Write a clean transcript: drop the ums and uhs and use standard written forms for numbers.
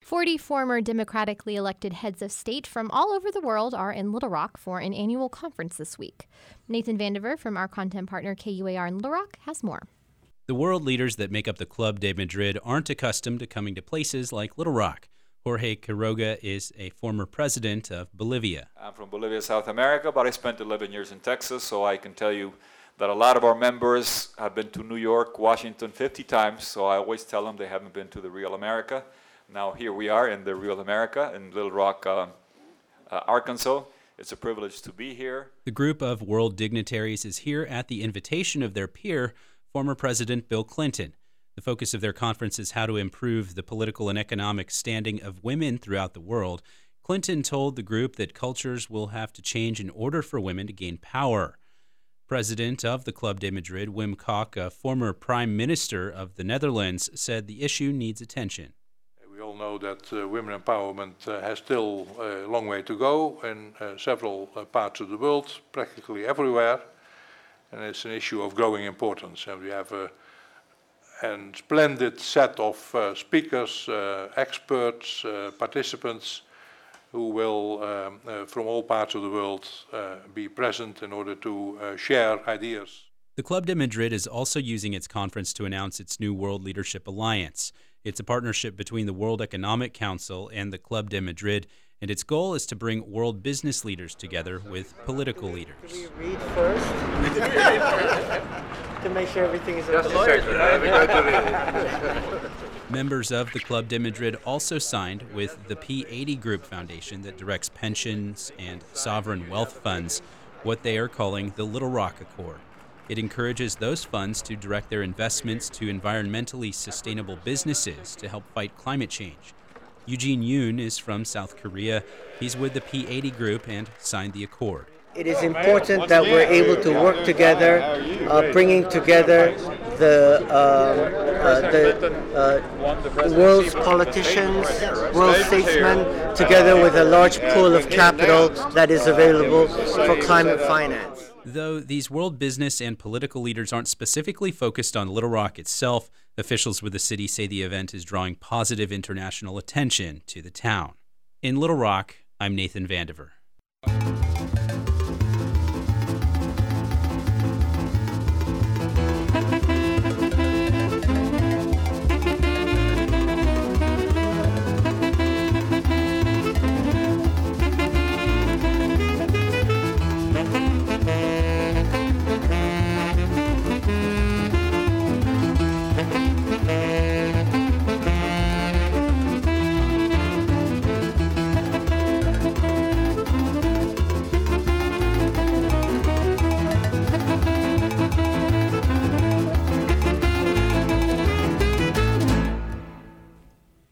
40 former democratically elected heads of state from all over the world are in Little Rock for an annual conference this week. Nathan Vandiver from our content partner KUAR in Little Rock has more. The world leaders that make up the Club de Madrid aren't accustomed to coming to places like Little Rock. Jorge Quiroga is a former president of Bolivia. I'm from Bolivia, South America, but I spent 11 years in Texas, so I can tell you that a lot of our members have been to New York, Washington 50 times, so I always tell them they haven't been to the real America. Now here we are in the real America in Little Rock, Arkansas. It's a privilege to be here. The group of world dignitaries is here at the invitation of their peer, former President Bill Clinton. The focus of their conference is how to improve the political and economic standing of women throughout the world. Clinton told the group that cultures will have to change in order for women to gain power. President of the Club de Madrid, Wim Kok, a former prime minister of the Netherlands, said the issue needs attention. We all know that women empowerment has still a long way to go in several parts of the world, practically everywhere, and it's an issue of growing importance. And we have a splendid set of speakers, experts, participants who will, from all parts of the world, be present in order to share ideas. The Club de Madrid is also using its conference to announce its new World Leadership Alliance. It's a partnership between the World Economic Council and the Club de Madrid, and its goal is to bring world business leaders together with political leaders. Can we read first? To make sure everything is okay. Members of the Club de Madrid also signed with the P80 Group Foundation that directs pensions and sovereign wealth funds, what they are calling the Little Rock Accord. It encourages those funds to direct their investments to environmentally sustainable businesses to help fight climate change. Eugene Yoon is from South Korea. He's with the P80 Group and signed the accord. It is important that we're able to work together, bringing together the world's politicians, world statesmen, together with a large pool of capital that is available for climate finance. Though these world business and political leaders aren't specifically focused on Little Rock itself, officials with the city say the event is drawing positive international attention to the town. In Little Rock, I'm Nathan Vandiver.